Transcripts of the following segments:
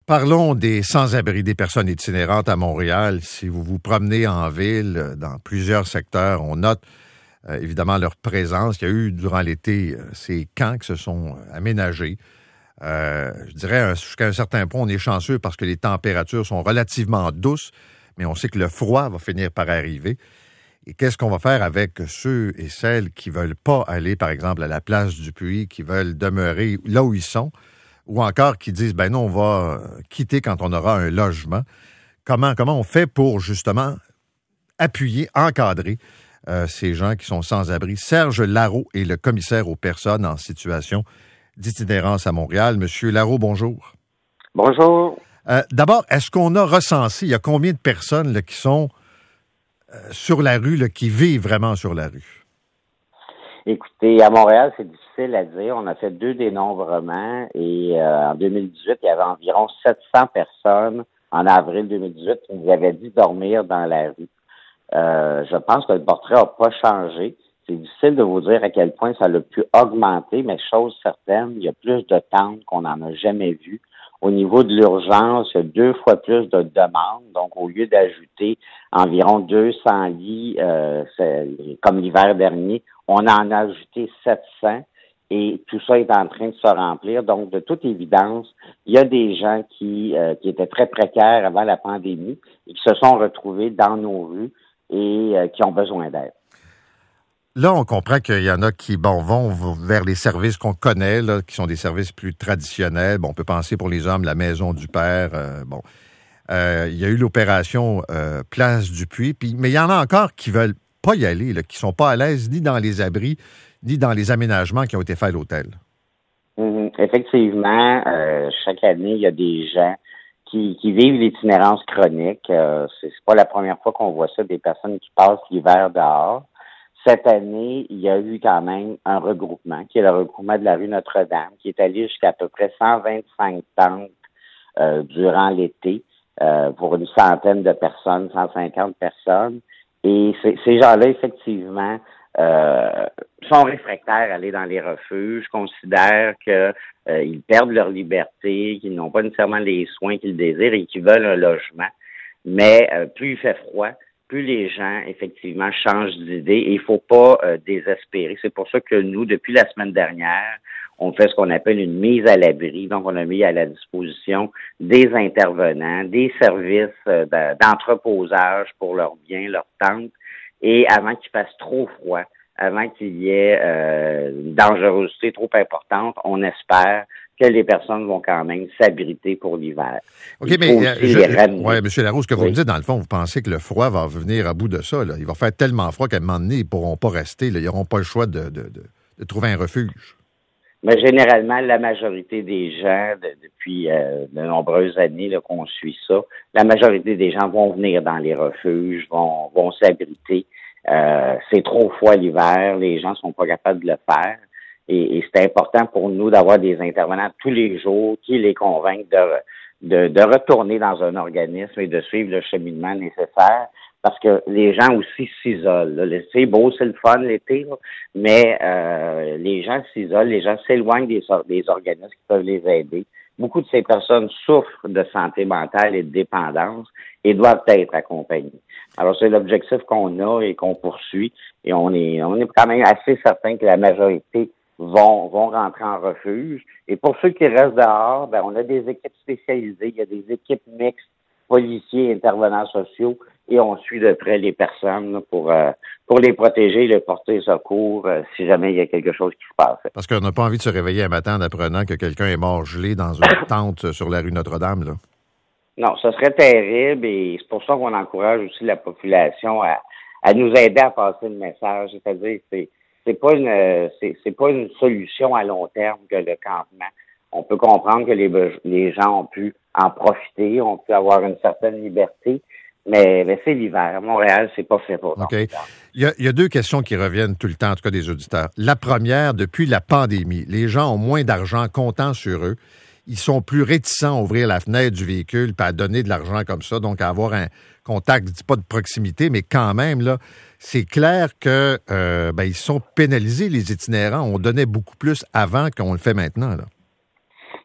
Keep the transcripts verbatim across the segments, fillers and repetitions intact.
Parlons des sans-abri, des personnes itinérantes à Montréal. Si vous vous promenez en ville, dans plusieurs secteurs, on note euh, évidemment leur présence. Il y a eu durant l'été euh, ces camps qui se sont aménagés. Euh, je dirais jusqu'à un certain point, on est chanceux parce que les températures sont relativement douces, mais on sait que le froid va finir par arriver. Et qu'est-ce qu'on va faire avec ceux et celles qui veulent pas aller, par exemple, à la place du Puy, qui veulent demeurer là où ils sont, ou encore qui disent, ben non, on va quitter quand on aura un logement. Comment, comment on fait pour, justement, appuyer, encadrer euh, ces gens qui sont sans abri? Serge Larreau est le commissaire aux personnes en situation d'itinérance à Montréal. Monsieur Larreau, bonjour. Bonjour. Euh, d'abord, est-ce qu'on a recensé, il y a combien de personnes là, qui sont euh, sur la rue, là, qui vivent vraiment sur la rue? Écoutez, à Montréal, c'est difficile à dire. On a fait deux dénombrements et euh, en deux mille dix-huit, il y avait environ sept cents personnes en avril deux mille dix-huit qui nous avaient dit dormir dans la rue. Euh, je pense que le portrait n'a pas changé. C'est difficile de vous dire à quel point ça l'a pu augmenter, mais chose certaine, il y a plus de tentes qu'on n'en a jamais vu. Au niveau de l'urgence, il y a deux fois plus de demandes. Donc, au lieu d'ajouter environ deux cents lits, euh, comme l'hiver dernier, on en a ajouté sept cents et tout ça est en train de se remplir. Donc, de toute évidence, il y a des gens qui, euh, qui étaient très précaires avant la pandémie et qui se sont retrouvés dans nos rues et euh, qui ont besoin d'aide. Là, on comprend qu'il y en a qui bon, vont vers les services qu'on connaît, là, qui sont des services plus traditionnels. Bon, on peut penser pour les hommes, la Maison du Père. Euh, bon, euh, il y a eu l'opération euh, Place du Puy, puis, mais il y en a encore qui veulent pas y aller, là, qui sont pas à l'aise ni dans les abris, ni dans les aménagements qui ont été faits à l'hôtel. Mmh, effectivement, euh, chaque année, il y a des gens qui, qui vivent l'itinérance chronique. Euh, c'est, c'est pas la première fois qu'on voit ça, des personnes qui passent l'hiver dehors. Cette année, il y a eu quand même un regroupement, qui est le regroupement de la rue Notre-Dame, qui est allé jusqu'à à peu près cent vingt-cinq tentes euh, durant l'été euh, pour une centaine de personnes, cent cinquante personnes. Et ces gens-là, effectivement, euh, sont réfractaires à aller dans les refuges, considèrent qu'ils euh, perdent leur liberté, qu'ils n'ont pas nécessairement les soins qu'ils désirent et qu'ils veulent un logement. Mais euh, plus il fait froid, plus les gens, effectivement, changent d'idée et il faut pas euh, désespérer. C'est pour ça que nous, depuis la semaine dernière, on fait ce qu'on appelle une mise à l'abri. Donc, on a mis à la disposition des intervenants, des services euh, d'entreposage pour leurs biens, leurs tentes. Et avant qu'il fasse trop froid, avant qu'il y ait euh, une dangerosité trop importante, on espère que les personnes vont quand même s'abriter pour l'hiver. OK, mais euh, je, ouais, M. Larreau, ce que vous oui. me dites, dans le fond, vous pensez que le froid va venir à bout de ça. Là. Il va faire tellement froid qu'à un moment donné, ils ne pourront pas rester. Là. Ils n'auront pas le choix de, de, de, de trouver un refuge. Mais généralement, la majorité des gens, de, depuis euh, de nombreuses années là, qu'on suit ça, la majorité des gens vont venir dans les refuges, vont, vont s'abriter. Euh, c'est trop froid l'hiver, les gens sont pas capables de le faire. Et, et c'est important pour nous d'avoir des intervenants tous les jours qui les convainquent de, de, de retourner dans un organisme et de suivre le cheminement nécessaire. Parce que les gens aussi s'isolent. Là. C'est beau, c'est le fun l'été, là, mais euh, les gens s'isolent, les gens s'éloignent des, des organismes qui peuvent les aider. Beaucoup de ces personnes souffrent de santé mentale et de dépendance et doivent être accompagnées. Alors, c'est l'objectif qu'on a et qu'on poursuit. Et on est, on est quand même assez certain que la majorité vont, vont rentrer en refuge. Et pour ceux qui restent dehors, ben, on a des équipes spécialisées. Il y a des équipes mixtes, policiers, intervenants sociaux, et on suit de près les personnes là, pour euh, pour les protéger, les porter secours euh, si jamais il y a quelque chose qui se passe. Parce qu'on n'a pas envie de se réveiller un matin en apprenant que quelqu'un est mort gelé dans une tente sur la rue Notre-Dame, là. Non, ce serait terrible et c'est pour ça qu'on encourage aussi la population à, à nous aider à passer le message. C'est-à-dire c'est c'est pas une c'est, c'est pas une solution à long terme que le campement. On peut comprendre que les les gens ont pu en profiter, ont pu avoir une certaine liberté. Mais, mais c'est l'hiver. Montréal, c'est pas fait pour OK. Il y, a, il y a deux questions qui reviennent tout le temps, en tout cas des auditeurs. La première, depuis la pandémie, les gens ont moins d'argent comptant sur eux. Ils sont plus réticents à ouvrir la fenêtre du véhicule et à donner de l'argent comme ça, donc à avoir un contact, je dis pas de proximité, mais quand même, là, c'est clair que euh, ben, ils sont pénalisés, les itinérants. On donnait beaucoup plus avant qu'on le fait maintenant, là.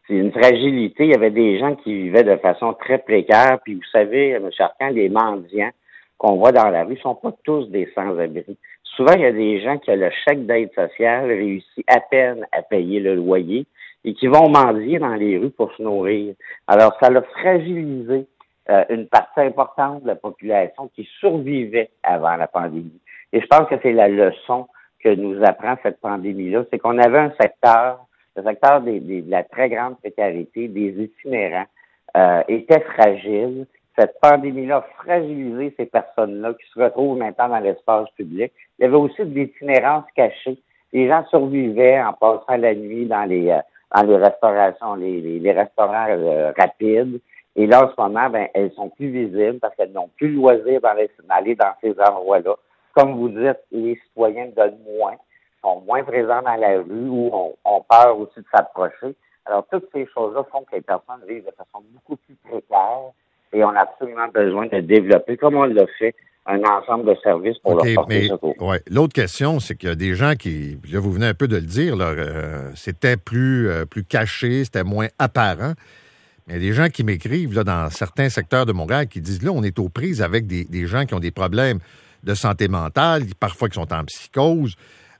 c'est une fragilité. Il y avait des gens qui vivaient de façon très précaire. Puis vous savez, M. Arcan, les mendiants qu'on voit dans la rue sont pas tous des sans-abri. Souvent, il y a des gens qui ont le chèque d'aide sociale, réussi à peine à payer le loyer et qui vont mendier dans les rues pour se nourrir. Alors, ça l'a fragilisé euh, une partie importante de la population qui survivait avant la pandémie. Et je pense que c'est la leçon que nous apprend cette pandémie-là, c'est qu'on avait un secteur, le secteur des, des, de la très grande précarité, des itinérants, euh, était fragile. Cette pandémie-là a fragilisé ces personnes-là qui se retrouvent maintenant dans l'espace public. Il y avait aussi de l'itinérance cachée. Les gens survivaient en passant la nuit dans les euh, dans les restaurations, les, les, les restaurants euh, rapides. Et là, en ce moment, ben, elles sont plus visibles parce qu'elles n'ont plus le loisir d'aller dans ces endroits-là. Comme vous dites, les citoyens donnent moins, sont moins présents dans la rue ou ont, ont peur aussi de s'approcher. Alors, toutes ces choses-là font que les personnes vivent de façon beaucoup plus précaire et on a absolument besoin de développer, comme on l'a fait, un ensemble de services pour okay, leur porter mais, secours. Ouais. L'autre question, c'est qu'il y a des gens qui, là, vous venez un peu de le dire, là, euh, c'était plus, euh, plus caché, c'était moins apparent. Mais il y a des gens qui m'écrivent là, dans certains secteurs de Montréal qui disent, là, on est aux prises avec des, des gens qui ont des problèmes de santé mentale, parfois qui sont en psychose.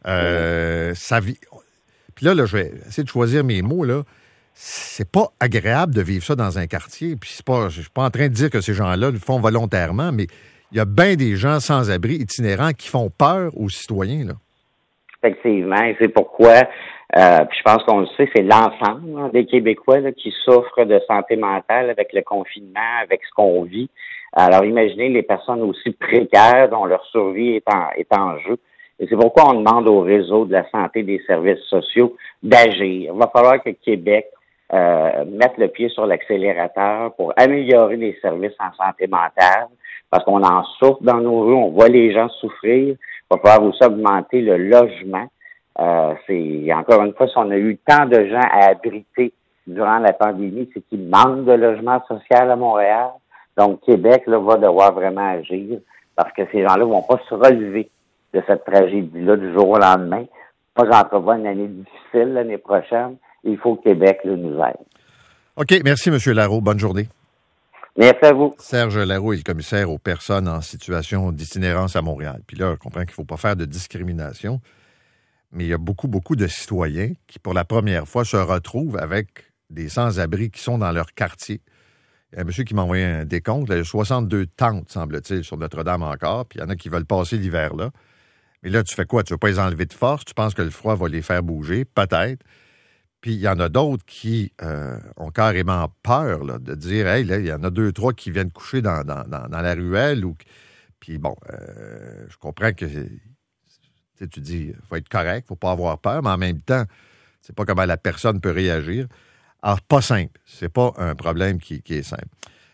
Euh, mmh. ça vit... Puis là, là, je vais essayer de choisir mes mots, là. C'est pas agréable de vivre ça dans un quartier. Puis c'est pas, je suis pas en train de dire que ces gens-là le font volontairement, mais il y a bien des gens sans-abri itinérants qui font peur aux citoyens, là. Effectivement, et c'est pourquoi, euh, puis je pense qu'on le sait, c'est l'ensemble hein, des Québécois là, qui souffrent de santé mentale avec le confinement, avec ce qu'on vit. Alors imaginez les personnes aussi précaires dont leur survie est en, est en jeu. Et c'est pourquoi on demande au réseau de la santé et des services sociaux d'agir. Il va falloir que Québec euh, mette le pied sur l'accélérateur pour améliorer les services en santé mentale, parce qu'on en souffre dans nos rues, on voit les gens souffrir. Il va falloir aussi augmenter le logement. Euh, c'est encore une fois, si on a eu tant de gens à abriter durant la pandémie, c'est qu'il manque de logement social à Montréal. Donc, Québec là, va devoir vraiment agir parce que ces gens-là vont pas se relever de cette tragédie-là du jour au lendemain. Moi, j'entrevois une année difficile l'année prochaine. Il faut que Québec là, nous aide. OK. Merci, M. Lareau. Bonne journée. Merci à vous. Serge Lareau est le commissaire aux personnes en situation d'itinérance à Montréal. Puis là, on comprend qu'il ne faut pas faire de discrimination, mais il y a beaucoup, beaucoup de citoyens qui, pour la première fois, se retrouvent avec des sans-abri qui sont dans leur quartier. Il y a un monsieur qui m'a envoyé un décompte. Là, il y a soixante-deux tentes, semble-t-il, sur Notre-Dame encore. Puis il y en a qui veulent passer l'hiver là. Mais là, tu fais quoi? Tu ne veux pas les enlever de force? Tu penses que le froid va les faire bouger? Peut-être. Puis il y en a d'autres qui euh, ont carrément peur là, de dire, hey, là, il y en a deux, trois qui viennent coucher dans, dans, dans, dans la ruelle. Ou... Puis bon, euh, je comprends que tu dis, il faut être correct, il ne faut pas avoir peur, mais en même temps, c'est pas comment la personne peut réagir. Alors, pas simple. C'est pas un problème qui, qui est simple.